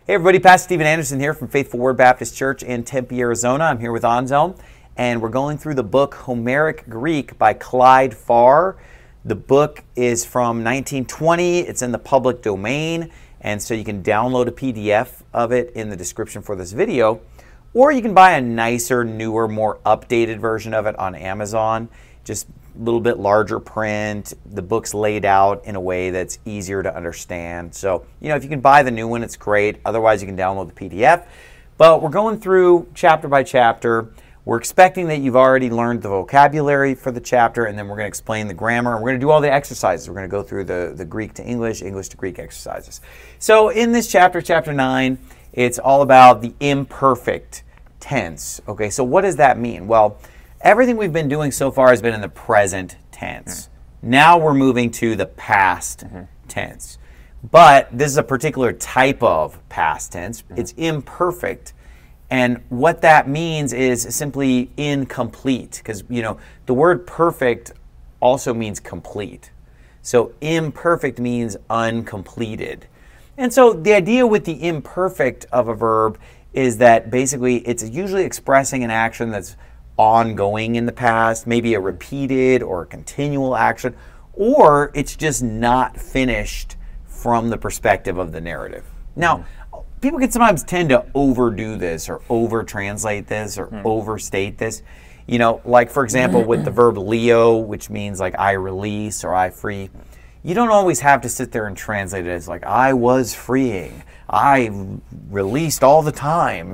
Hey everybody, Pastor Steven Anderson here from Faithful Word Baptist Church in Tempe, Arizona. I'm here with Anselm, and we're going through the book Homeric Greek by Clyde Farr. The book is from 1920. It's in the public domain, and so you can download a PDF of it in the description for this video, or you can buy a nicer, newer, more updated version of it on Amazon. Just a little bit larger print. The book's laid out in a way that's easier to understand. So, if you can buy the new one, it's great. Otherwise, you can download the PDF. But we're going through chapter by chapter. We're expecting that you've already learned the vocabulary for the chapter, and then we're going to explain the grammar. We're going to do all the exercises. We're going to go through the Greek to English, English to Greek exercises. So in this chapter, chapter 9, it's all about the imperfect tense. Okay, so what does that mean? Well, everything we've been doing so far has been in the present tense. Now we're moving to the past tense. But this is a particular type of past tense. It's imperfect. And what that means is simply incomplete. Because, the word perfect also means complete. So imperfect means uncompleted. And so the idea with the imperfect of a verb is that basically it's usually expressing an action that's ongoing in the past, maybe a repeated or a continual action, or it's just not finished from the perspective of the narrative. Now, people can sometimes tend to overdo this or over-translate this or overstate this. Like for example, with the verb leo, which means like I release or I free, you don't always have to sit there and translate it as like I was freeing, I released all the time,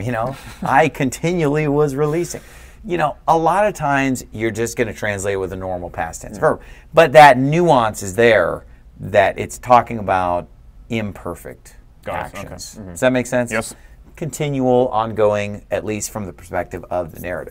I continually was releasing. A lot of times you're just going to translate with a normal past tense verb. But that nuance is there that it's talking about imperfect actions. Okay. Does that make sense? Yes. Continual, ongoing, at least from the perspective of the narrative.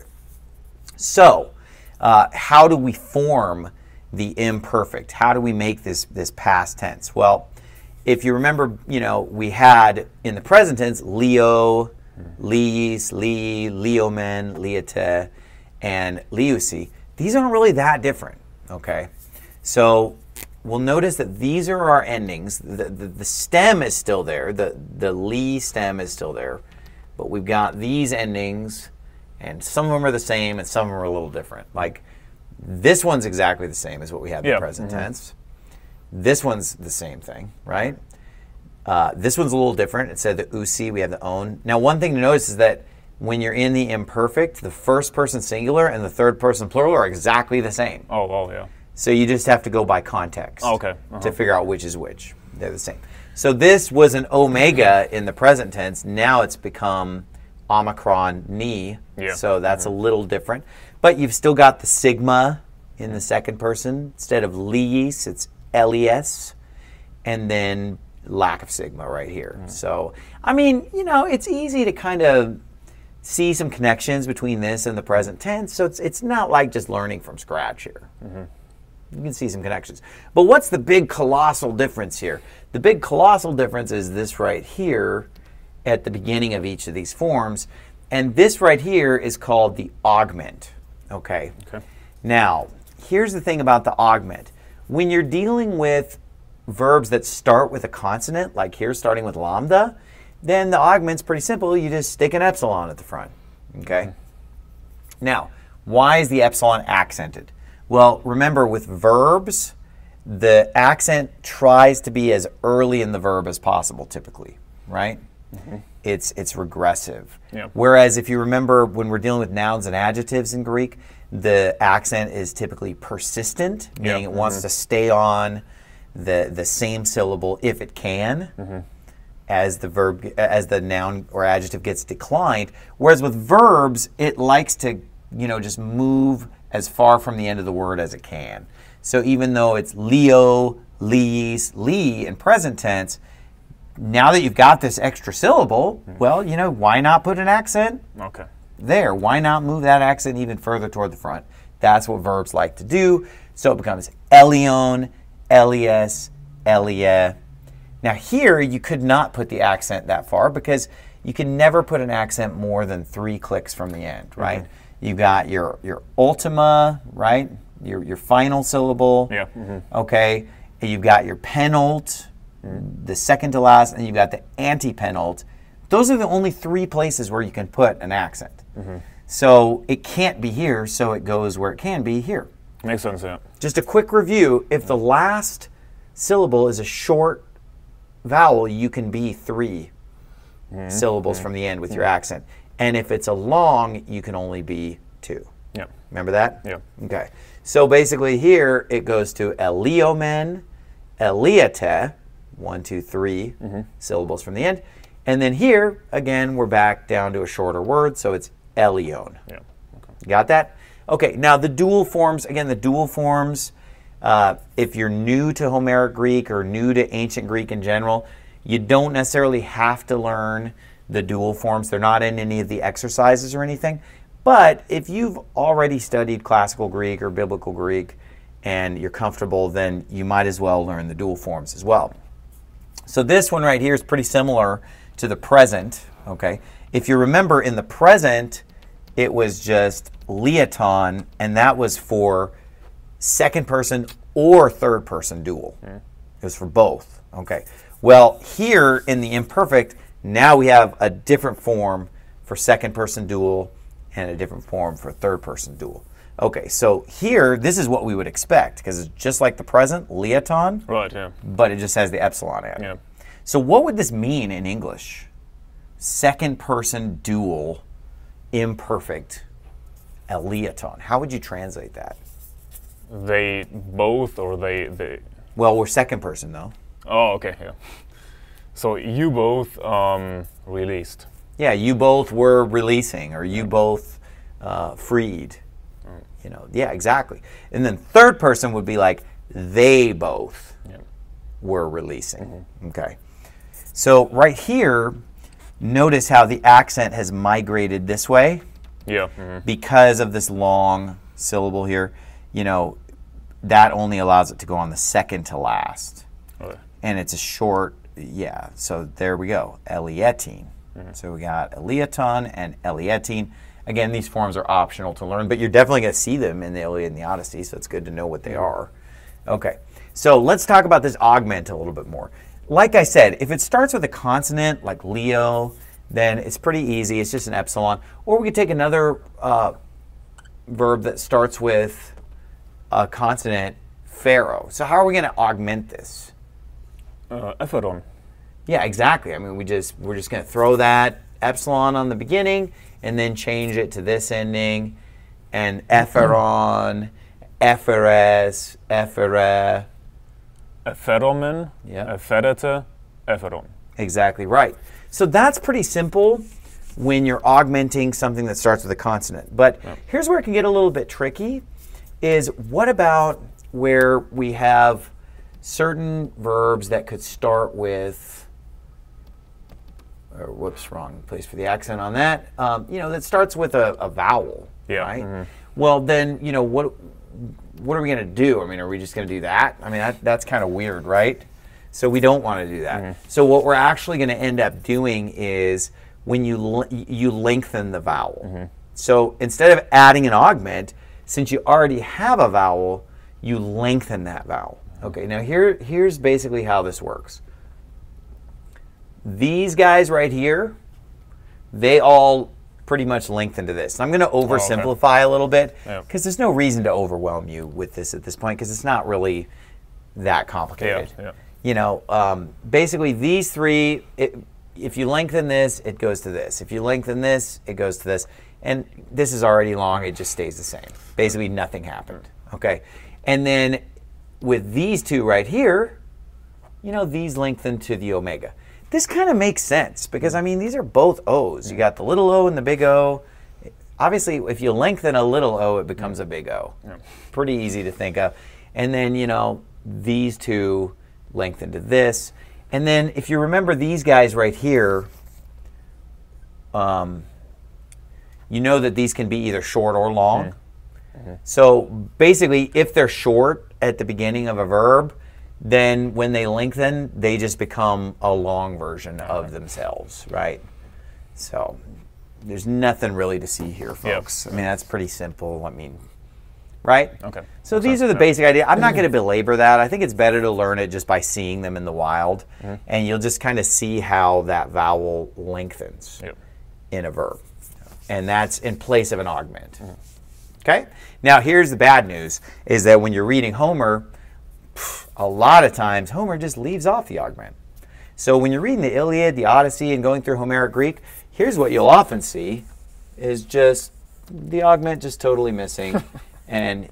So, how do we form the imperfect? How do we make this past tense? Well, if you remember, we had in the present tense, Leo, Liis, Li, Leomen, Liete, and Liusi. These aren't really that different, okay? So we'll notice that these are our endings. The stem is still there. The Li stem is still there. But we've got these endings, and some of them are the same, and some of them are a little different. Like, this one's exactly the same as what we had in the present tense. This one's the same thing, right? This one's a little different. It said the usi, we have the own. Now, one thing to notice is that when you're in the imperfect, the first person singular and the third person plural are exactly the same. Oh, yeah. So you just have to go by context to figure out which is which. They're the same. So this was an omega in the present tense. Now it's become omicron ni. Yeah. So that's a little different. But you've still got the sigma in the second person. Instead of liis, it's elies. And then lack of sigma right here. So, it's easy to kind of see some connections between this and the present tense. So it's not like just learning from scratch here. You can see some connections. But what's the big colossal difference here? The big colossal difference is this right here at the beginning of each of these forms. And this right here is called the augment. Okay. Now, here's the thing about the augment. When you're dealing with verbs that start with a consonant, like here starting with lambda, then the augment's pretty simple. You just stick an epsilon at the front. Okay. Now, why is the epsilon accented? Well, remember with verbs, the accent tries to be as early in the verb as possible typically, right? It's regressive. Whereas if you remember when we're dealing with nouns and adjectives in Greek, the accent is typically persistent, meaning it wants to stay on the same syllable if it can, as the noun or adjective gets declined. Whereas with verbs, it likes to just move as far from the end of the word as it can. So even though it's Leo, Liis, Li in present tense, now that you've got this extra syllable, well, why not put an accent there? Why not move that accent even further toward the front? That's what verbs like to do. So it becomes Elion, Elias, Elia. Now here, you could not put the accent that far because you can never put an accent more than 3 clicks from the end, right? You've got your ultima, right? Your final syllable. Okay. And you've got your penult, the second to last, and you've got the antepenult, Those are the only 3 places where you can put an accent. So it can't be here, so it goes where it can be here. Makes sense, yeah. Just a quick review. If the last syllable is a short vowel, you can be 3 syllables from the end with your accent. And if it's a long, you can only be 2. Yeah. Remember that? Yeah. Okay. So basically here it goes to Eliomen, Eliate, 1, 2, 3 syllables from the end. And then here, again, we're back down to a shorter word, so it's Elion. Yeah. Okay. Got that? Okay, now the dual forms, again, the dual forms, if you're new to Homeric Greek or new to ancient Greek in general, you don't necessarily have to learn the dual forms. They're not in any of the exercises or anything. But if you've already studied classical Greek or biblical Greek and you're comfortable, then you might as well learn the dual forms as well. So this one right here is pretty similar to the present, okay? If you remember, in the present, it was just liaton, and that was for second person or third person dual. It was for both, okay? Well, here in the imperfect, now we have a different form for second person dual and a different form for third person dual. Okay, so here, this is what we would expect, because it's just like the present, liaton, Right, yeah. but it just has the epsilon added. Yeah. So what would this mean in English? Second person dual, imperfect, eliaton. How would you translate that? They both, or they... Well, we're second person though. Oh, okay, yeah. So you both released. Yeah, you both were releasing, or you both freed. You know, yeah, exactly. And then third person would be like, they both were releasing. Okay. So right here, notice how the accent has migrated this way. Yeah. Because of this long syllable here. You know, that only allows it to go on the second to last. Okay. And it's a short, yeah, so there we go, Elietine. So we got Eliaton and Elietine. Again, these forms are optional to learn, but you're definitely going to see them in the Iliad and the Odyssey, so it's good to know what they are. Okay, so let's talk about this augment a little bit more. Like I said, if it starts with a consonant, like Leo, then it's pretty easy. It's just an epsilon. Or we could take another verb that starts with a consonant, pharaoh. So how are we going to augment this? Epheron. Yeah, exactly. I mean, we're just going to throw that epsilon on the beginning and then change it to this ending, and epheron, epheres, ephera. Epheromen, Yeah. epherete, epheron. Exactly right. So that's pretty simple when you're augmenting something that starts with a consonant. But here's where it can get a little bit tricky, is what about where we have certain verbs that could start with, or whoops, wrong place for the accent on that, you know, that starts with a vowel, Yeah. right? Well, then, you know, what are we going to do? I mean, are we just going to do that? I mean, that's kind of weird, right? So we don't want to do that. So what we're actually going to end up doing is when you lengthen the vowel. So instead of adding an augment, since you already have a vowel, you lengthen that vowel. Okay, now here's basically how this works. These guys right here, they all pretty much lengthen to this. I'm going to oversimplify a little bit because there's no reason to overwhelm you with this at this point because it's not really that complicated. You know, basically these three, if you lengthen this, it goes to this. If you lengthen this, it goes to this. And this is already long, it just stays the same. Basically nothing happened, okay? And then with these two right here, you know, these lengthen to the omega. This kind of makes sense because, I mean, these are both O's. You got the little O and the big O. Obviously, if you lengthen a little O, it becomes a big O. Pretty easy to think of. And then, you know, these two lengthen to this. And then if you remember these guys right here, you know that these can be either short or long. So basically, if they're short at the beginning of a verb, then when they lengthen, they just become a long version of themselves, right? So there's nothing really to see here, folks. I mean, that's pretty simple. I mean, right? Okay. So these are the basic ideas. I'm not going to belabor that. I think it's better to learn it just by seeing them in the wild, and you'll just kind of see how that vowel lengthens in a verb, and that's in place of an augment. Okay? Now here's the bad news, is that when you're reading Homer, a lot of times Homer just leaves off the augment. So when you're reading the Iliad, the Odyssey, and going through Homeric Greek, here's what you'll often see, is just the augment just totally missing, and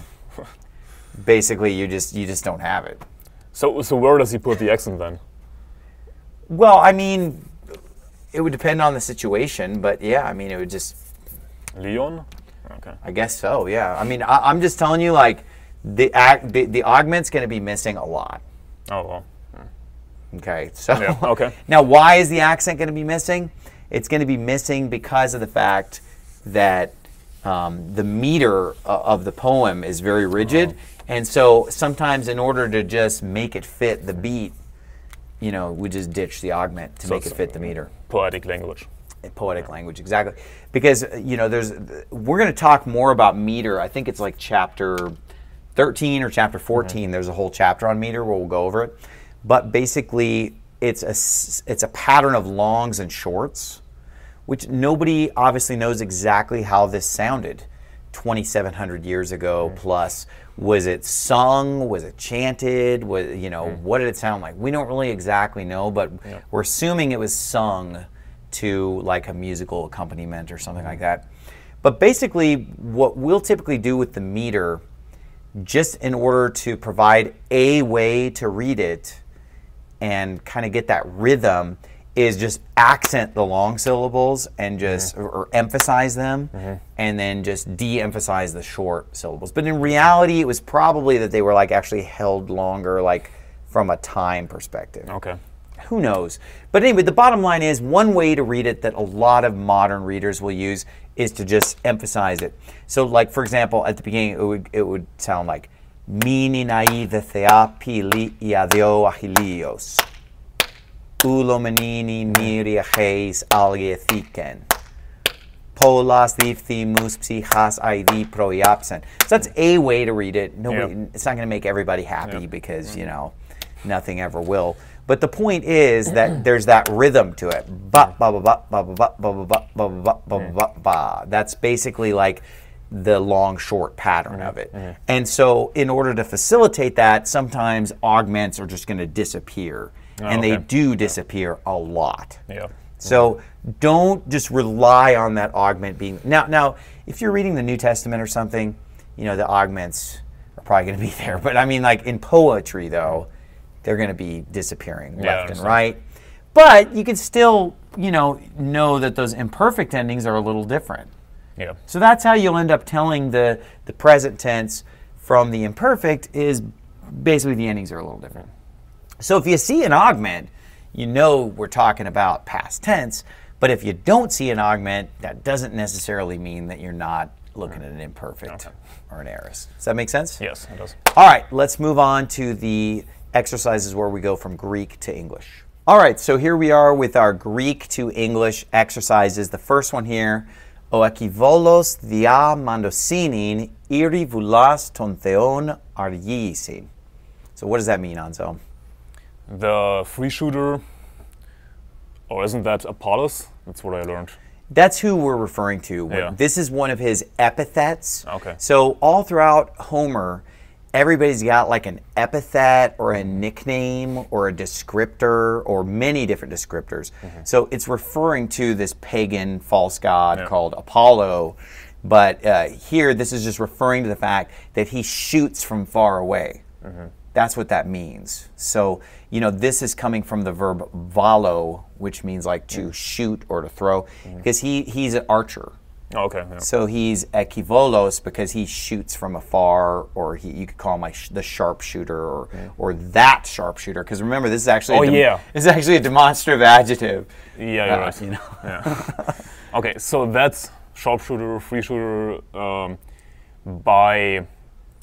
basically you just don't have it. So where does he put the accent then? Well, I mean, it would depend on the situation, but yeah, I mean, it would just... Leon? Okay. I guess so, yeah. I mean, I'm just telling you, like, the augment's going to be missing a lot. Oh, well. Okay, so... Yeah, okay. Now, why is the accent going to be missing? It's going to be missing because of the fact that the meter of the poem is very rigid, and so sometimes in order to just make it fit the beat, we just ditch the augment to make it fit the meter. Poetic language. Poetic language, exactly. Because, we're going to talk more about meter. I think it's like chapter 13 or chapter 14. There's a whole chapter on meter where we'll go over it. But basically, it's a pattern of longs and shorts, which nobody obviously knows exactly how this sounded 2,700 years ago plus. Was it sung? Was it chanted? What did it sound like? We don't really exactly know, but we're assuming it was sung to like a musical accompaniment or something like that. But basically, what we'll typically do with the meter, just in order to provide a way to read it and kind of get that rhythm, is just accent the long syllables and just or emphasize them, and then just de-emphasize the short syllables. But in reality, it was probably that they were like actually held longer, like from a time perspective. Okay. Who knows? But anyway, the bottom line is, one way to read it that a lot of modern readers will use is to just emphasize it. So like, for example, at the beginning, it would sound like Mini nai the theapi iadio ahilios. Ulo menini miri acheis algethiken. Polas diphthimus psychas id proiapsen. So that's a way to read it. It's not going to make everybody happy because, nothing ever will. But the point is that there's that rhythm to it. Ba ba ba ba ba ba ba ba ba ba ba ba ba ba. That's basically like the long short pattern of it. And so in order to facilitate that, sometimes augments are just going to disappear. And they do disappear a lot. Yeah. So don't just rely on that augment being... Now, if you're reading the New Testament or something, the augments are probably going to be there. But I mean, like in poetry, though, they're going to be disappearing left and right. But you can still, know that those imperfect endings are a little different. Yeah. So that's how you'll end up telling the present tense from the imperfect, is basically the endings are a little different. So if you see an augment, we're talking about past tense. But if you don't see an augment, that doesn't necessarily mean that you're not looking at an imperfect or an aorist. Does that make sense? Yes, it does. All right, let's move on to the exercises where we go from Greek to English. All right, so here we are with our Greek to English exercises. The first one here, o ekivolos dia mandosinin iri voulas ton theon argisin. So what does that mean, Anzo? The free shooter, or isn't that Apollos? That's what I learned. That's who we're referring to. Yeah. This is one of his epithets. Okay. So all throughout Homer, everybody's got like an epithet or a nickname or a descriptor or many different descriptors. So it's referring to this pagan false god called Apollo. But here, this is just referring to the fact that he shoots from far away. That's what that means. So, this is coming from the verb valo, which means like to shoot or to throw, because he's an archer. Okay. Yeah. So he's ekivolos because he shoots from afar, or you could call him like the sharpshooter or that sharpshooter. Because remember, this is actually it's actually a demonstrative adjective. Yeah, you're right. Yeah. Okay, so that's sharpshooter, free shooter by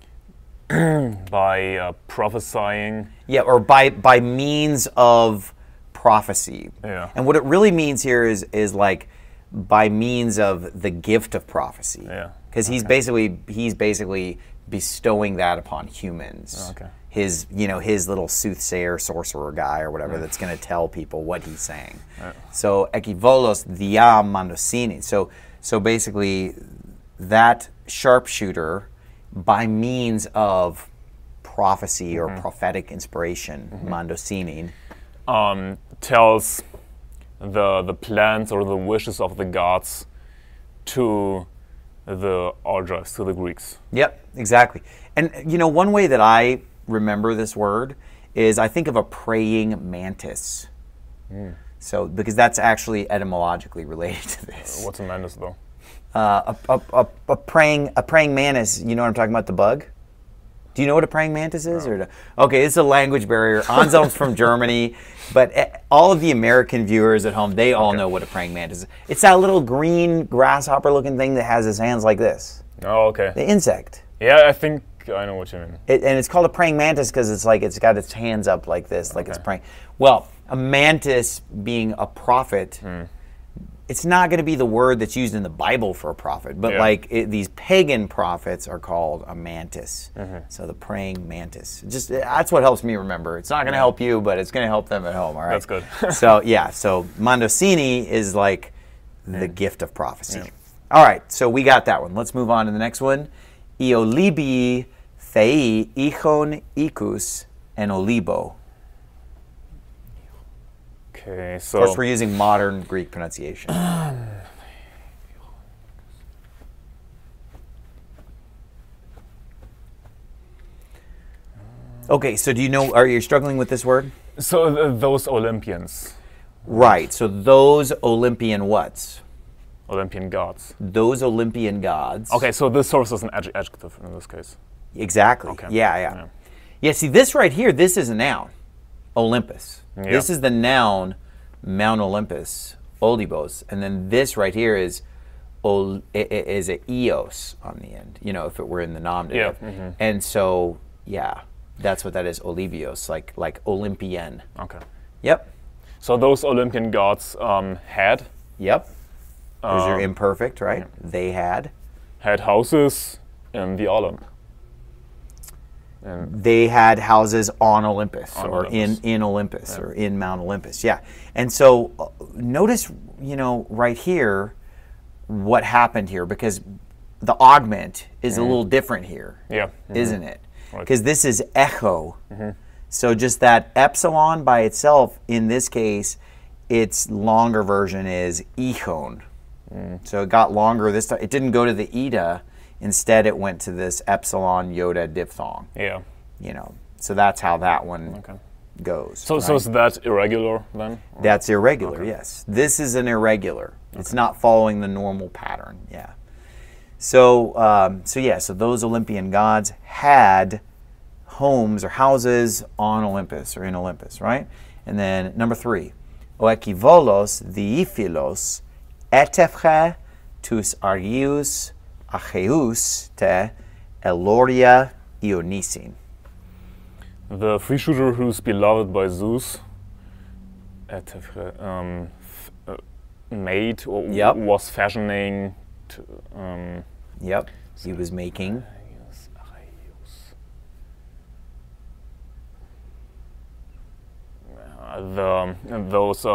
prophesying. Yeah, or by means of prophecy. Yeah. And what it really means here is like by means of the gift of prophecy. Yeah. because he's basically bestowing that upon humans. Okay. His little soothsayer, sorcerer guy or whatever that's going to tell people what he's saying. So ekivolos dia mandosini. So basically, that sharpshooter, by means of prophecy or prophetic inspiration, mandosini, tells the plans or the wishes of the gods to the Argives, to the Greeks. Yep, exactly. And one way that I remember this word is I think of a praying mantis. So because that's actually etymologically related to this. What's a mantis though? A praying mantis. You know what I'm talking about? The bug. Do you know what a praying mantis is? No. Okay, it's a language barrier. Anselm's from Germany, but all of the American viewers at home, they all know what a praying mantis is. It's that little green grasshopper-looking thing that has its hands like this. Oh, okay. The insect. Yeah, I think I know what you mean. And it's called a praying mantis because it's got its hands up like this, like it's praying. Well, a mantis being a prophet, it's not going to be the word that's used in the Bible for a prophet, but these pagan prophets are called a mantis. So the praying mantis. Just that's what helps me remember. It's not going to help you, but it's going to help them at home. All right. That's good. So mandosini is like the gift of prophecy. All right, so we got that one. Let's move on to the next one. Iolibi thei ichon ikus en olibo. Okay, Of course, we're using modern Greek pronunciation. Okay, so are you struggling with this word? So those Olympians. Right, so those Olympian whats? Olympian gods. Those Olympian gods. Okay, so this serves as an adjective in this case. Exactly. Okay. Yeah, see, this right here, this is a noun. Olympus. Yeah. This is the noun, Mount Olympus, Olibos, and then this right here is a eos on the end. If it were in the nominative. Yeah. And so, that's what that is. Olivios, like Olympian. Okay. Yep. So those Olympian gods had Yep. There's your imperfect, right? They had houses in the Olymp. And they had houses on Olympus or Olympus. in Olympus or in Mount Olympus. Yeah. And so notice, right here what happened here, because the augment is a little different here, isn't it? Because this is echo. So just that epsilon by itself, in this case, its longer version is ichon. So it got longer this time. It didn't go to the eta. Instead, it went to this epsilon iota diphthong. Yeah. So that's how that one goes. So right? so is that irregular then? That's irregular, yes. This is an irregular. It's not following the normal pattern, yeah. So those Olympian gods had homes or houses on Olympus or in Olympus, right? And then number 3, o ekivolos diiphilos etefche tus argius acheus te eloria ionisin. The free shooter who's beloved by Zeus made or was fashioning to, Yep, he was making. Those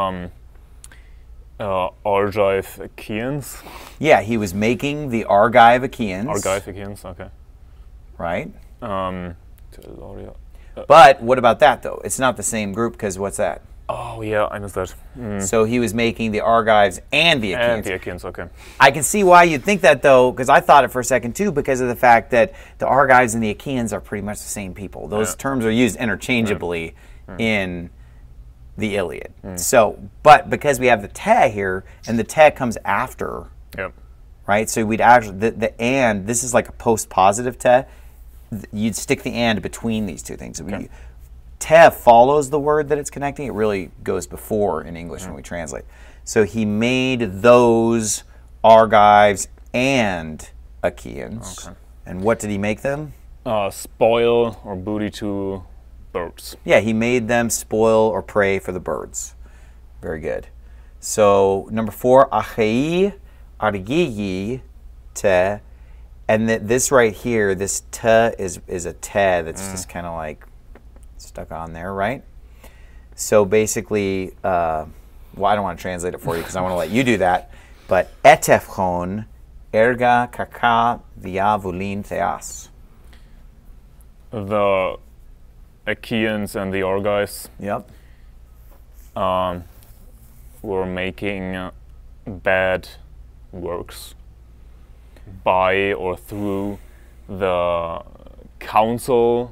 Argive Achaeans. Yeah, he was making the Argive Achaeans. Argive Achaeans, okay. Right? Teloria. But what about that, though? It's not the same group, because what's that? Oh, yeah, I missed that. So he was making the Argives and the Achaeans. And the Achaeans, okay. I can see why you'd think that, though, because I thought it for a second, too, because of the fact that the Argives and the Achaeans are pretty much the same people. Those terms are used interchangeably in the Iliad. So, but because we have the te here, and the te comes after, right? So we'd actually, the and, this is like a post-positive te. You'd stick the and between these two things. Te follows the word that it's connecting. It really goes before in English when we translate. So he made those Argives and Achaeans. Okay. And what did he make them? Spoil or booty to birds. Yeah, he made them spoil or prey for the birds. Very good. So number 4, achei argii te And this right here, this t is a te that's just kind of like stuck on there, right? So basically, well, I don't want to translate it for you because I want to let you do that. But etefchon erga kaka viavulin theas. The Achaeans and the Argives Yep. were making bad works by or through the council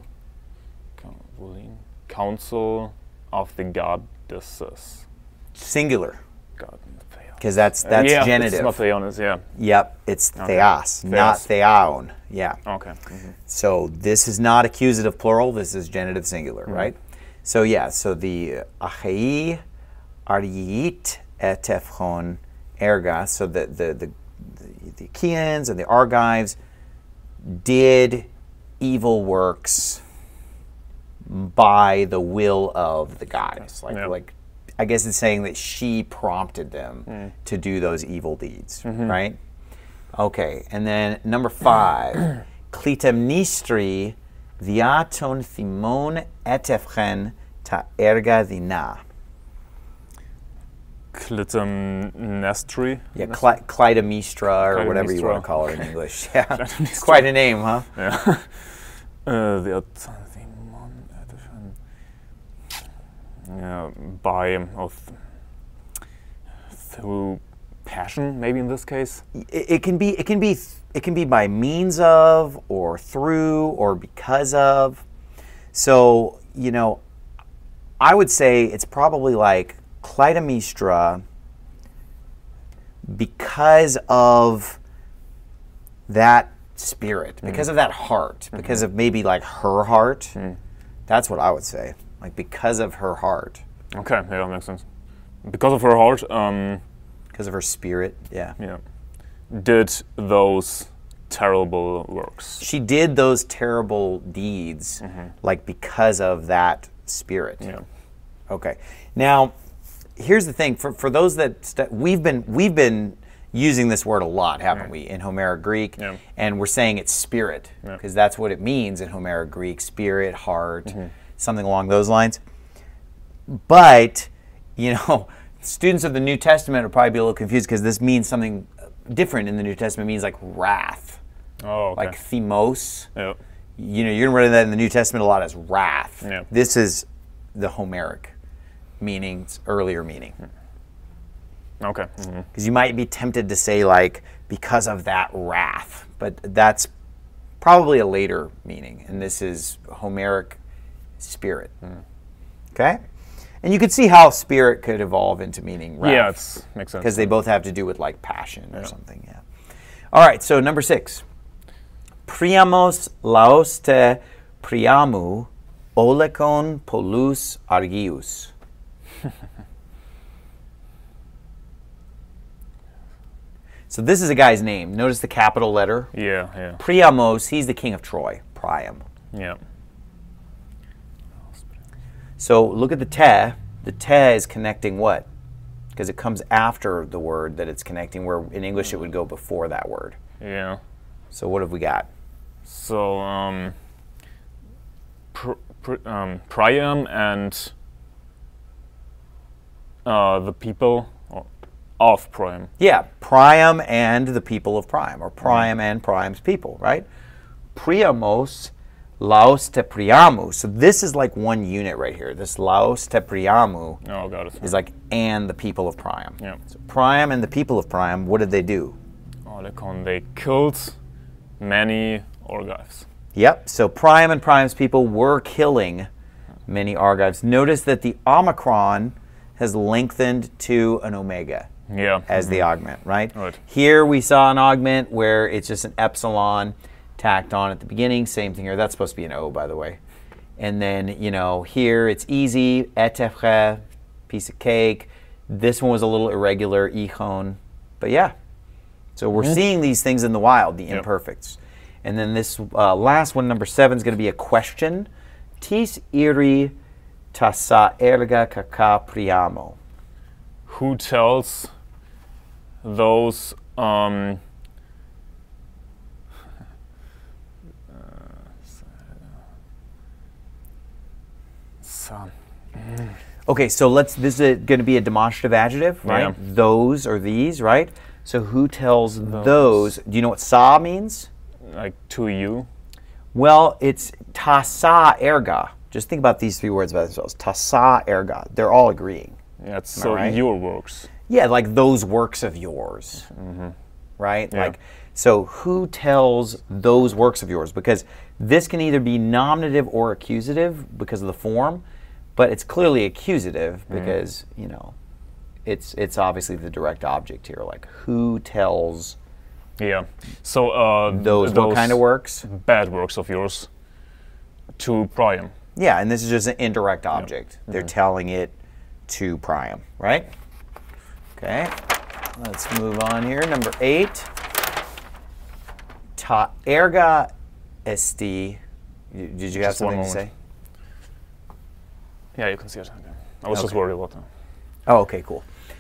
of the goddesses. Singular. God, Because that's yeah, genitive. It's not theonis, yeah. Yep, it's theas, not theaon. Yeah. Okay. So this is not accusative plural. This is genitive singular, right? So yeah. So the achei aryiit etefchon erga. So the Achaeans and the Argives did evil works by the will of the goddess. Like I guess it's saying that she prompted them to do those evil deeds, right? Okay, and then number 5, Clytemnestri viaton thimon etefchen ta erga dina. Clytemnestri. Yeah, Clytemnestra or whatever you want to call her in English. Yeah, it's quite a name, huh? Yeah. Through passion, maybe in this case. It can be by means of, or through, or because of. So I would say it's probably like Clytemnestra because of that spirit, because of that heart, because of maybe like her heart. That's what I would say. Like because of her heart. Okay, yeah, that makes sense. Because of her heart, because of her spirit, yeah. Did those terrible works. She did those terrible deeds, like because of that spirit. Yeah. Okay. Now, here's the thing: for those that we've been using this word a lot, haven't we, in Homeric Greek? Yeah. And we're saying it's spirit because that's what it means in Homeric Greek: spirit, heart, something along those lines. But students of the New Testament will probably be a little confused because this means something different in the New Testament. It means like wrath. Oh, okay. Like themos. Yeah. You're going to run into that in the New Testament a lot as wrath. Yeah. This is the Homeric meaning, earlier meaning. Okay. Because you might be tempted to say like, because of that wrath, but that's probably a later meaning, and this is Homeric spirit. Okay? And you could see how spirit could evolve into meaning wrath. Yeah, it makes sense. Because they both have to do with like passion or something, yeah. All right, so number 6. Priamos laoste priamu olekon polus argius. So this is a guy's name. Notice the capital letter. Yeah. Priamos, he's the king of Troy. Priam. Yeah. So look at the te. The te is connecting what? Because it comes after the word that it's connecting, where in English it would go before that word. Yeah. So what have we got? So, Priam and the people of Priam. Yeah, Priam and the people of Priam, or Priam and Priam's people, right? Priamos laos te Priamu. So this is like one unit right here. This laos te Priamu Oh, got it. is like and the people of Priam. Yeah. So Priam and the people of Priam, what did they do? They killed many Argives. Yep, so Priam and Priam's people were killing many Argives. Notice that the Omicron has lengthened to an omega Yeah. as the augment, right? Right. Here we saw an augment where it's just an epsilon tacked on at the beginning. Same thing here. That's supposed to be an O, by the way. And then, here it's easy, etefre, piece of cake. This one was a little irregular, ichon. But yeah. So we're seeing these things in the wild, the imperfects. And then this last one, number 7, is going to be a question. Tis iri tasa erga kaka priamo. Who tells those Okay, so this is going to be a demonstrative adjective, right? Yeah. Those or these, right? So who tells those? Do you know what sa means? Like to you. Well, it's ta sa erga. Just think about these three words by themselves. Ta sa erga. They're all agreeing. Yeah, so right? your works. Yeah, like those works of yours, right? Yeah. Like, so who tells those works of yours? Because this can either be nominative or accusative because of the form, but it's clearly accusative because you know, it's obviously the direct object here. Like, who tells Yeah. So those what kind of works? bad works of yours to Priam. Yeah, and this is just an indirect object. They're telling it to Priam, right? Okay, let's move on here. Number 8. Ta erga esti. Did you have Just one something to say? moment. Yeah, you can see it. I was just Okay. worried about that. Oh, okay, cool.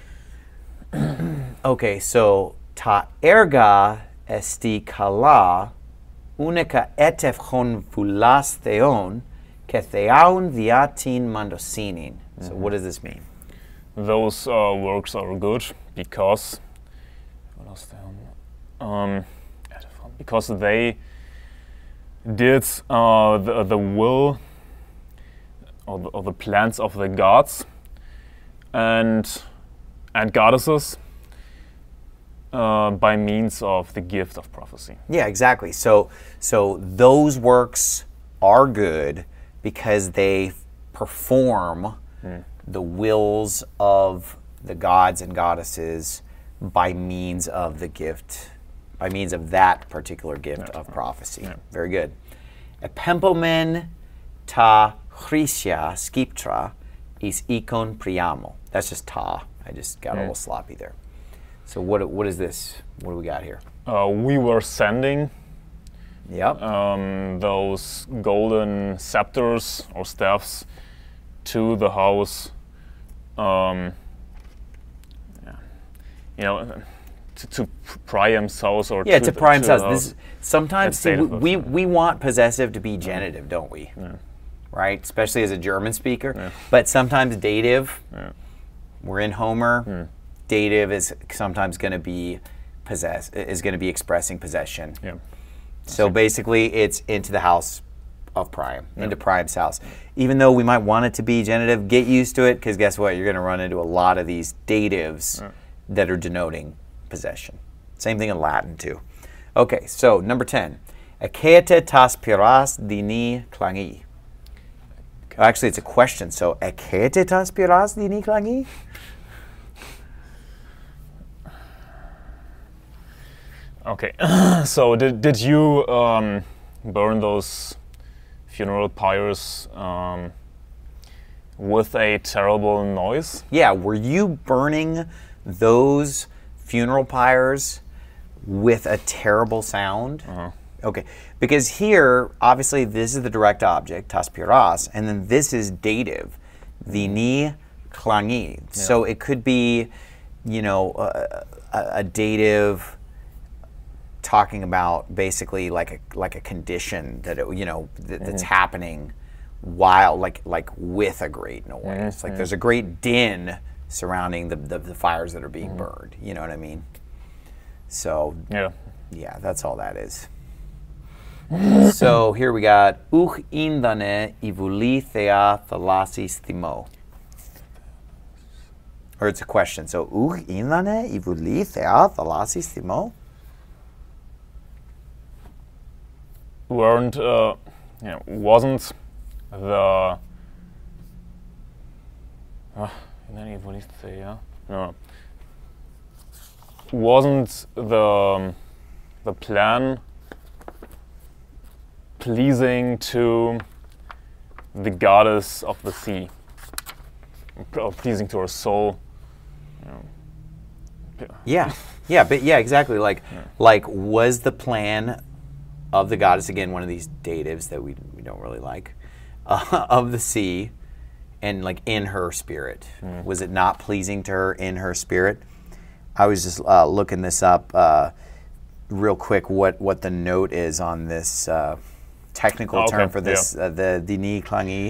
Okay, so ta erga esti kala unica etef hon vulas theon ke theaun viatin mandosinin. So what does this mean? Those works are good because because they did the will or the plans of the gods and goddesses by means of the gift of prophecy. Yeah, exactly. So those works are good because they perform the wills of the gods and goddesses by means of the gift, by means of that particular gift of prophecy. Yeah. Very good. Epempomen ta chrysia skiptra is ikon priamo. That's just ta. I just got a little sloppy there. So what is this? What do we got here? We were sending Yep. those golden scepters or staffs to the house, to Priam's house or Yeah, to Priam's house. This, Sometimes see, That's we want possessive to be genitive, don't we? Yeah. Right? Especially as a German speaker. Yeah. But sometimes dative, Yeah. we're in Homer, dative is sometimes going to be expressing possession. Yeah. So basically it's into the house of Priam, into Priam's house. Even though we might want it to be genitive, get used to it, because guess what? You're going to run into a lot of these datives that are denoting possession. Same thing in Latin too. Okay, so number 10. Ekete tas piras dini klangi. Actually, it's a question. So, ekete tas piras dini klangi? Okay. So did you burn those funeral pyres with a terrible noise? Yeah, were you burning those funeral pyres with a terrible sound? Okay, because here, obviously, this is the direct object, tas piras, and then this is dative, dini klangi. So it could be, you know, a dative talking about basically like a condition that that's happening while like with a great noise. Like there's a great din surrounding the fires that are being burned. You know what I mean? So yeah, that's all that is. So here we got uch indane ivuli thea thalasis thimo. Or it's a question. So uch indane ivuli thea thalasis thimo. Wasn't the wasn't the plan pleasing to the goddess of the sea, or pleasing to her soul? Yeah, exactly. Like was the plan of the goddess, again, one of these datives that we don't really like, of the sea, and like in her spirit, was it not pleasing to her in her spirit? I was just looking this up real quick. What the note is on this technical term for this, the dini klangi.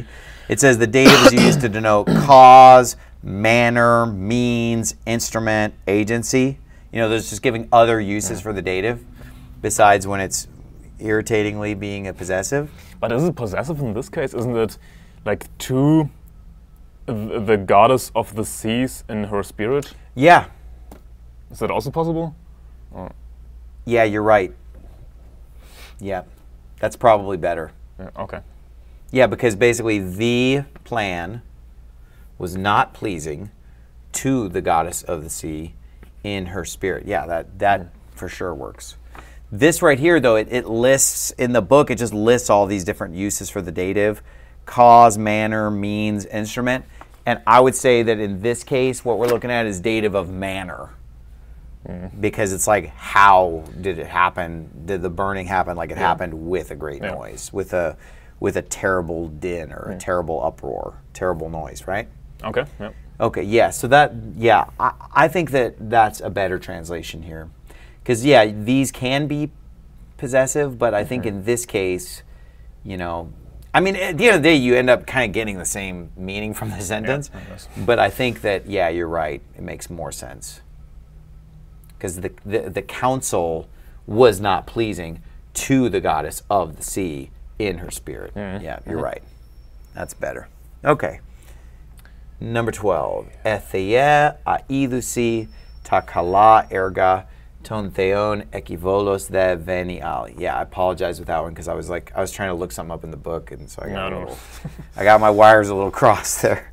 It says the dative is used to denote cause, manner, means, instrument, agency. You know, there's just giving other uses for the dative besides when it's irritatingly being a possessive. But is it possessive in this case? Isn't it like to the goddess of the seas in her spirit? Yeah. Is that also possible? Yeah, you're right. Yeah, that's probably better. Yeah, okay. Yeah, because basically the plan was not pleasing to the goddess of the sea in her spirit. Yeah, that for sure works. This right here, though, it lists, in the book, it just lists all these different uses for the dative: cause, manner, means, instrument. And I would say that in this case, what we're looking at is dative of manner. Because it's like, how did it happen? Did the burning happen like it happened with a great noise, with a terrible din or a terrible uproar, terrible noise, right? Okay, yeah. Okay, yeah, so I think that's a better translation here. Because, these can be possessive, but I think in this case, you know, I mean, at the end of the day, you end up kind of getting the same meaning from the sentence. But I think that, you're right. It makes more sense. Because the counsel was not pleasing to the goddess of the sea in her spirit. Yeah, you're right. That's better. Okay. Number 12. Ethea aidusi ta kala erga ton theon ekivolos de veni ali. Yeah, I apologize with that one because I was trying to look something up in the book, and so I got my wires a little crossed there.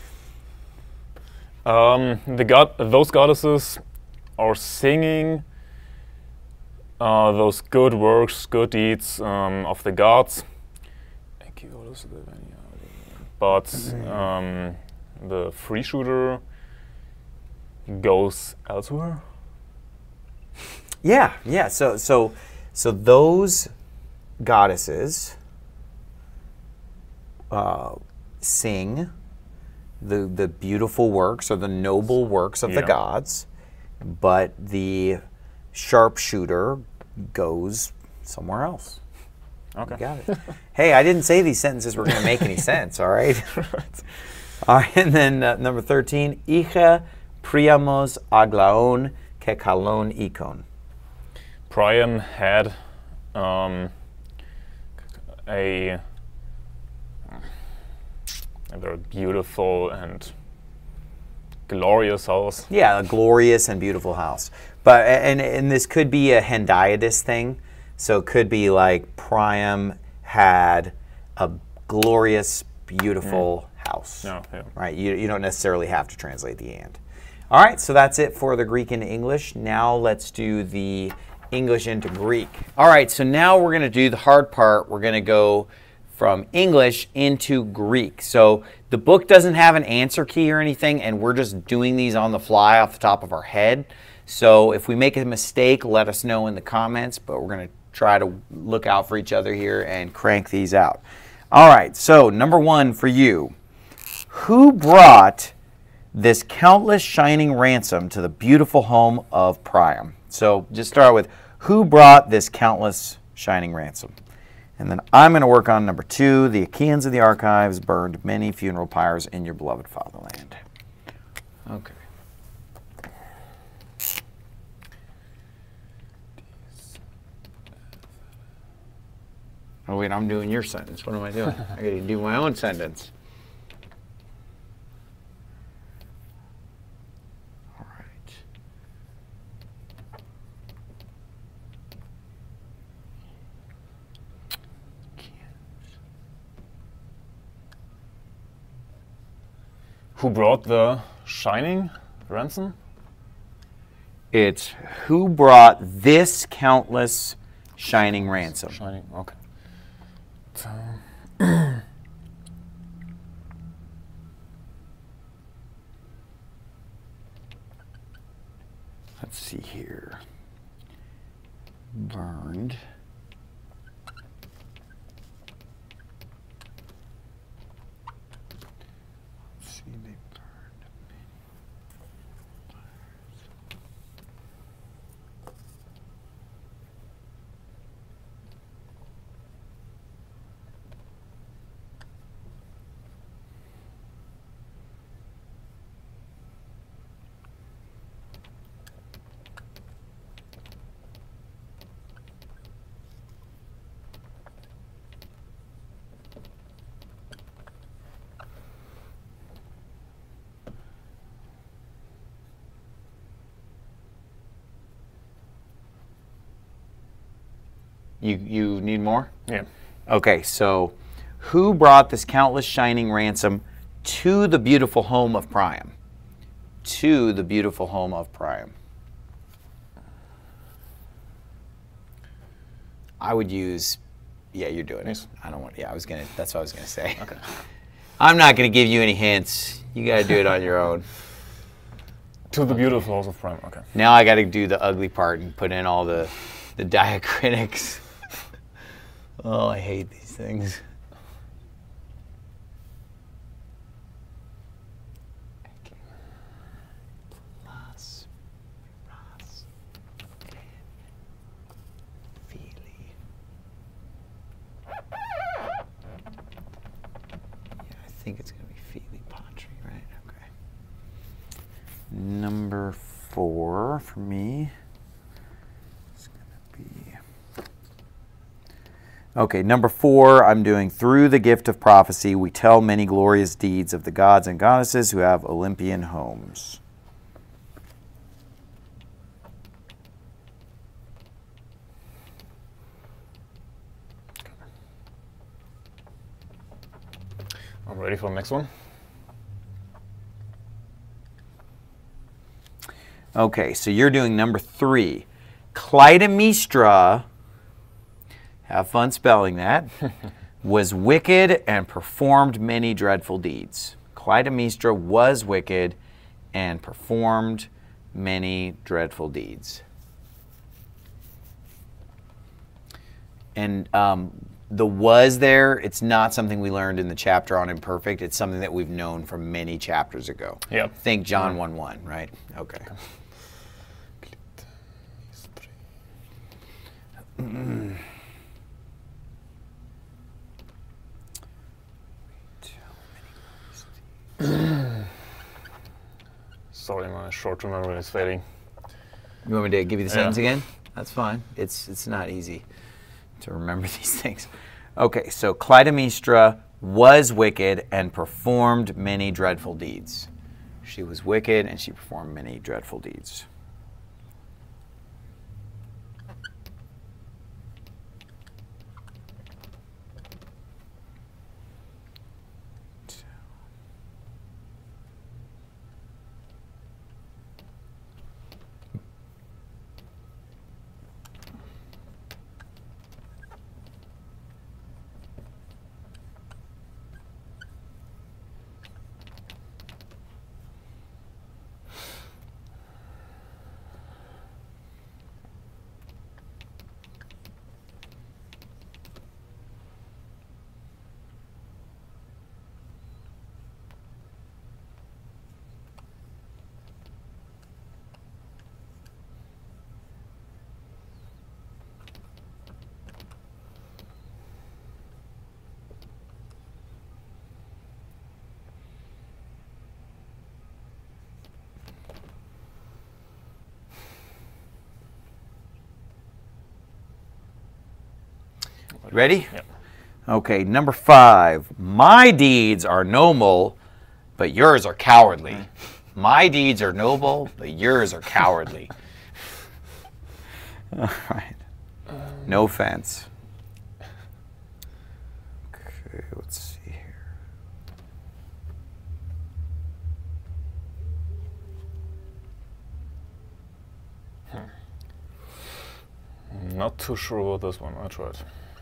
Those goddesses are singing those good works, good deeds of the gods. But the free shooter goes elsewhere. Yeah. So those goddesses sing the beautiful works or the noble works of the gods, but the sharpshooter goes somewhere else. Okay. You got it. Hey, I didn't say these sentences were going to make any sense, all right? All right, and then number 13, Ige priamos aglaon ke kalon ikon. Priam had a very beautiful and glorious house. Yeah, a glorious and beautiful house. But and this could be a Hendiadys thing. So it could be like Priam had a glorious, beautiful house. No, yeah. Right? You don't necessarily have to translate the and. All right, so that's it for the Greek into English. Now let's do the English into Greek. All right, so now we're going to do the hard part. We're going to go from English into Greek. So the book doesn't have an answer key or anything, and we're just doing these on the fly off the top of our head. So if we make a mistake, let us know in the comments, but we're going to try to look out for each other here and crank these out. All right, so number 1 for you. Who brought this countless shining ransom to the beautiful home of Priam? So just start with, who brought this countless shining ransom? And then I'm going to work on number 2. The Achaeans of the archives burned many funeral pyres in your beloved fatherland. Okay. Oh wait, I'm doing your sentence. What am I doing? I got to do my own sentence. All right. Who brought the shining ransom? It's who brought this countless shining ransom. Shining, okay. Let's see here. Burned. Let's see, they burned. You need more? Yeah. Okay, so who brought this countless shining ransom to the beautiful home of Priam? To the beautiful home of Priam. I would use, yeah, you're doing it. I don't want, yeah, that's what I was gonna say. Okay. I'm not gonna give you any hints. You gotta do it on your own. To the beautiful house of Priam. Okay. Now I gotta do the ugly part and put in all the diacritics. Oh, I hate these things. Plus, Ras, Fili. Yeah, I think it's gonna be Fili Patri, right? Okay. Number 4 for me. Okay, number 4, I'm doing through the gift of prophecy, we tell many glorious deeds of the gods and goddesses who have Olympian homes. I'm ready for the next one. Okay, so you're doing number 3. Clytemnestra, have fun spelling that, was wicked and performed many dreadful deeds. Clytemnestra was wicked and performed many dreadful deeds. And the was there, it's not something we learned in the chapter on imperfect. It's something that we've known from many chapters ago. Yep. Think John 1:1, right? Okay. Sorry, my short-term memory is fading. You want me to give you the sentence Yeah. again? That's fine. It's not easy to remember these things. Okay, so Clytemnestra was wicked and performed many dreadful deeds. She was wicked and she performed many dreadful deeds. Ready? Yep. Okay, number 5. My deeds are noble, but yours are cowardly. My deeds are noble, but yours are cowardly. All right. No offense. Okay, let's see here. Not too sure about this one. I tried.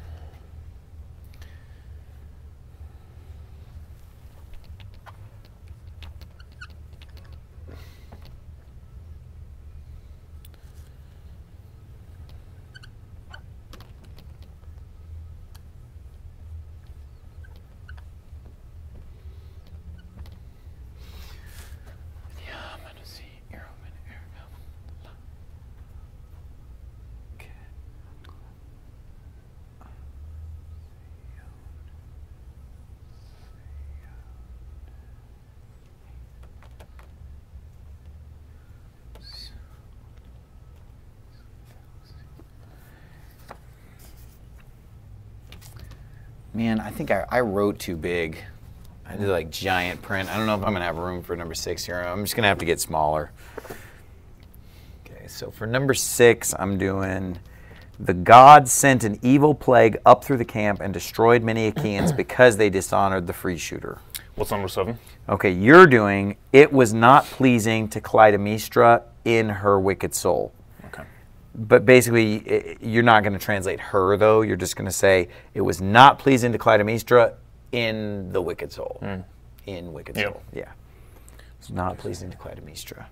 Man, I think I wrote too big. I did like giant print. I don't know if I'm gonna have room for number 6 here. I'm just gonna have to get smaller. Okay, so for number 6, I'm doing The gods sent an evil plague up through the camp and destroyed many Achaeans because they dishonored the free shooter. What's number 7? Okay, you're doing, it was not pleasing to Clytemnestra in her wicked soul. Okay. But basically, you're not going to translate her, though. You're just going to say, it was not pleasing to Clytemnestra in the wicked soul. In wicked soul, yeah. It's not pleasing to Clytemnestra.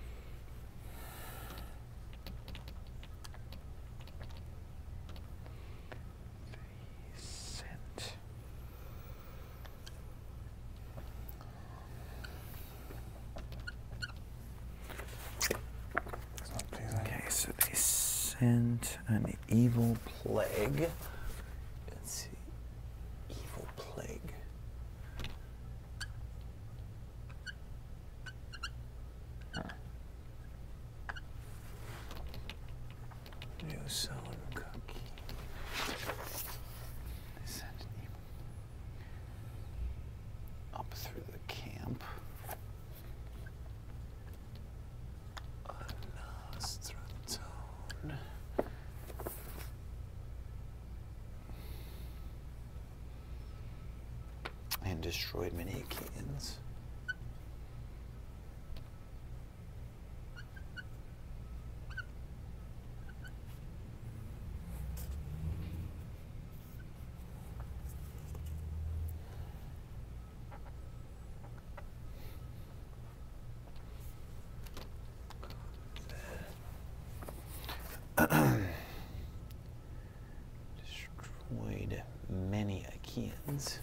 So they sent an evil plague. Let's see. Evil plague. New sown cookie. They sent an evil up through the camp. And destroyed many Achaeans. Destroyed many Achaeans.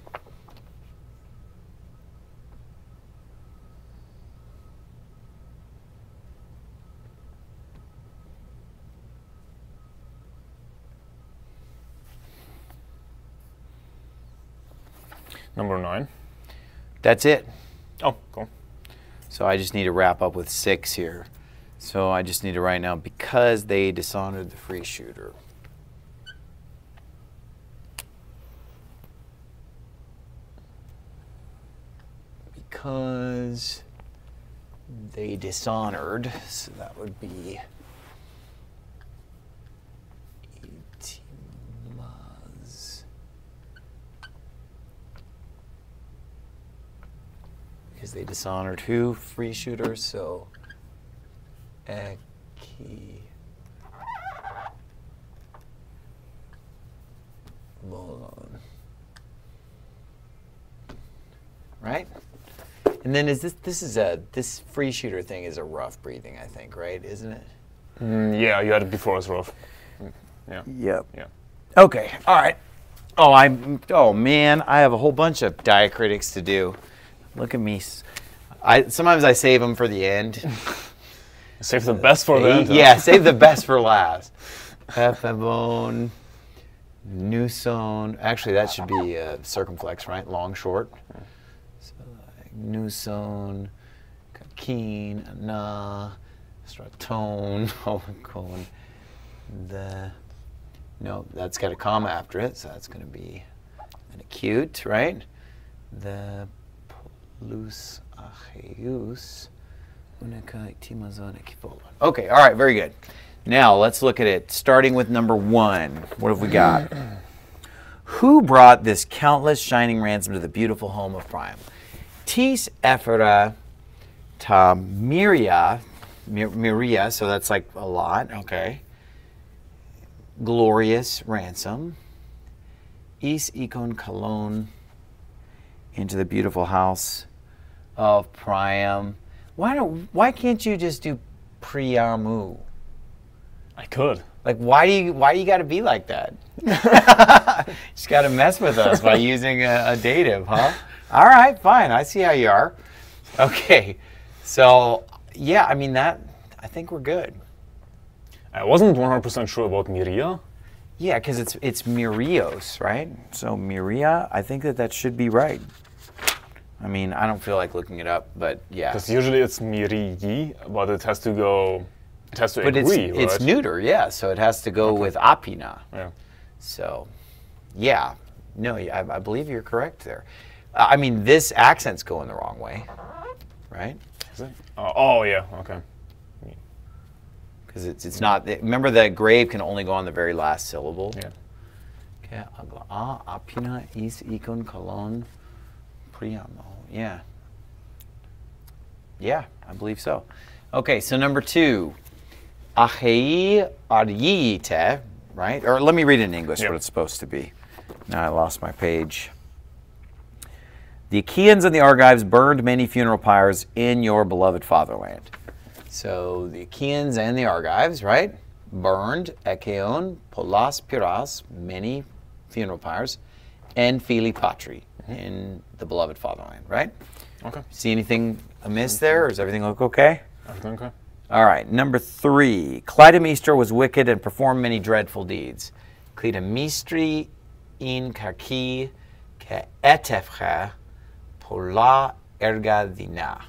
Number 9. That's it. Oh, cool. So I just need to wrap up with 6 here. So I just need to write now, because they dishonored the free shooter. Because they dishonored, so that would be Etimaz. Because they dishonored who? Free shooters, so Eki Molon. Right? And then is this free shooter thing is a rough breathing, I think, right? Isn't it? Yeah, you had it before as rough. Yeah. Yep. Yeah. Okay. All right. Oh man, I have a whole bunch of diacritics to do. Look at me. Sometimes I save them for the end. Save the best for the end. Yeah, save the best for last. Pephabone, Newson. Actually, that should be circumflex, right? Long, short. So like Newson, Keen, Na, Stratone, colon. No, that's got a comma after it, so that's going to be an acute, right? The Polus Acheus. Okay, all right, very good. Now let's look at it, starting with number 1. What have we got? Who brought this countless shining ransom to the beautiful home of Priam? Tis Ephra ta Miria, so that's like a lot, okay. Glorious ransom. Is Econ Cologne into the beautiful house of Priam. Why can't you just do Priamu? I could. Like why do you got to be like that? Just got to mess with us by using a dative, huh? All right, fine. I see how you are. Okay, so yeah, I mean I think we're good. I wasn't 100% sure about Miria. Yeah, because it's Mirios, right? So Miria, I think that should be right. I mean, I don't feel like looking it up, but yeah. Because usually it's Mirii, but it has to go. It has to but agree, right? It's neuter, yeah. So it has to go with apina. Yeah. So, yeah. No, I believe you're correct there. I mean, this accent's going the wrong way, right? Is it? Oh yeah. Okay. because it's not. Remember, the grave can only go on the very last syllable. Yeah. Okay, apina is ikon kolon priamo. Yeah. Yeah, I believe so. Okay, so number 2, achei aryite, right? Or let me read it in English what it's supposed to be. Now I lost my page. The Achaeans and the Argives burned many funeral pyres in your beloved fatherland. So the Achaeans and the Argives, right, burned ekeon, polas pyras, many funeral pyres, and phili patri, in the beloved fatherland, right? Okay. See anything amiss there, or does everything look okay? Everything okay? All right, number 3. Clytemnestra was wicked and performed many dreadful deeds. Clytemnestra in kaki ke etefcha pola ergadina.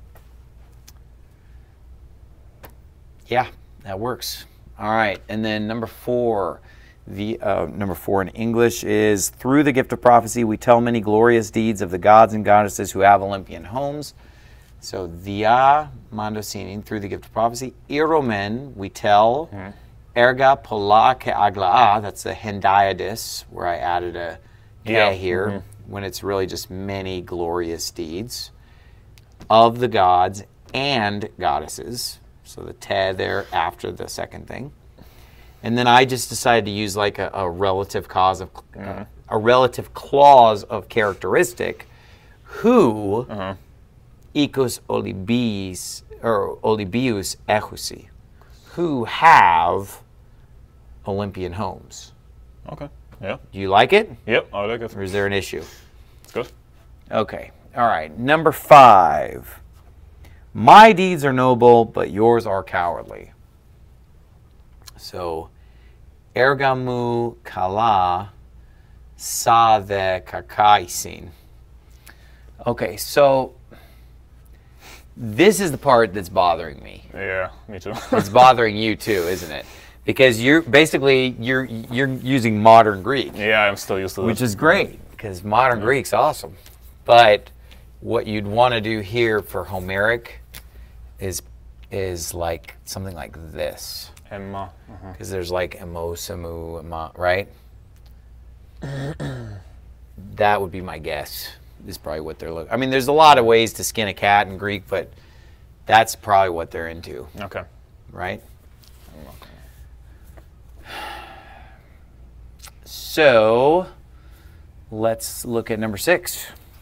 Yeah, that works. All right, and then number 4. The number 4 in English is, through the gift of prophecy, we tell many glorious deeds of the gods and goddesses who have Olympian homes. So, dia mandosinin, through the gift of prophecy. Iromen, we tell. Erga pola ke agla'a, that's the hendiadys, where I added a ke here, when it's really just many glorious deeds of the gods and goddesses. So the te there after the second thing. And then I just decided to use like a relative clause of characteristic, who ikos olibis or olibius echusi, who have Olympian homes. Okay. Yeah. Do you like it? Yep, I like it. Or is there an issue? It's good. Okay. All right. Number 5. My deeds are noble, but yours are cowardly. So, ergamu kala sa the kakaisin. Okay, so this is the part that's bothering me. Yeah, me too. It's bothering you too, isn't it? Because you're using modern Greek. Yeah, I'm still used to Which this. is great, because modern Greek's awesome. But what you'd want to do here for Homeric is like something like this. Emma. Because there's like emo, samu, ema, right? That would be my guess. Is probably what they're looking. I mean, there's a lot of ways to skin a cat in Greek, but that's probably what they're into, Okay. right? So let's look at number 6.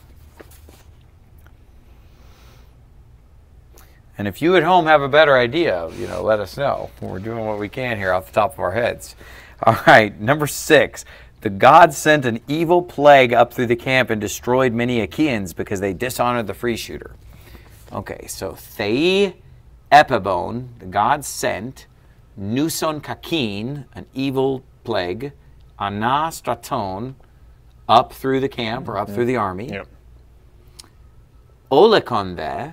And if you at home have a better idea, let us know. We're doing what we can here off the top of our heads. All right, number 6. The gods sent an evil plague up through the camp and destroyed many Achaeans because they dishonored the free shooter. Okay, so Thei Epibone, the gods sent Nuson Kakin, an evil plague, Ana Straton, up through the camp or up through the army. Yep. Olekonde,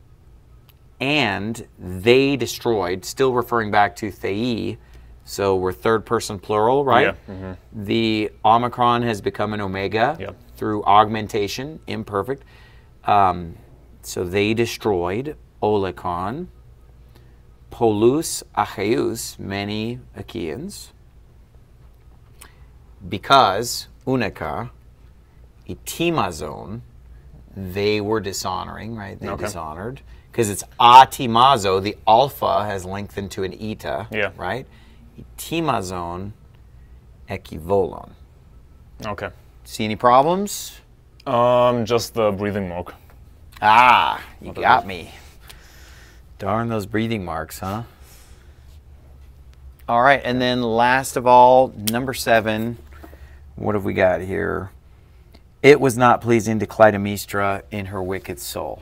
and they destroyed, still referring back to Thei, so we're third person plural, right? Yeah. The Omicron has become an omega through augmentation, imperfect. So they destroyed Olekon, Polus Achaeus, many Achaeans, because Unica, Itimazon, they were dishonoring, right? They dishonored. Because it's atimazo, the alpha has lengthened to an eta, right? Itimazon ekivolon. Okay. See any problems? Just the breathing mark. Ah, you got me. Darn those breathing marks, huh? All right, and then last of all, number 7. What have we got here? It was not pleasing to Clytemnestra in her wicked soul.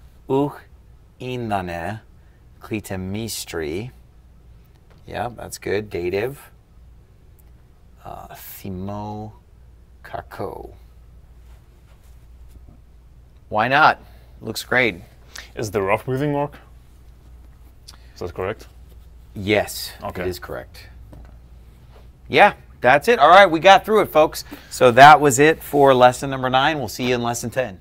Indane, Clytemnestri. Yeah, that's good. Dative. Thimo kako. Why not? Looks great. Is the rough breathing mark? Is that correct? Yes, Okay. it is correct. Yeah, that's it. All right, we got through it, folks. So that was it for lesson number 9. We'll see you in lesson 10.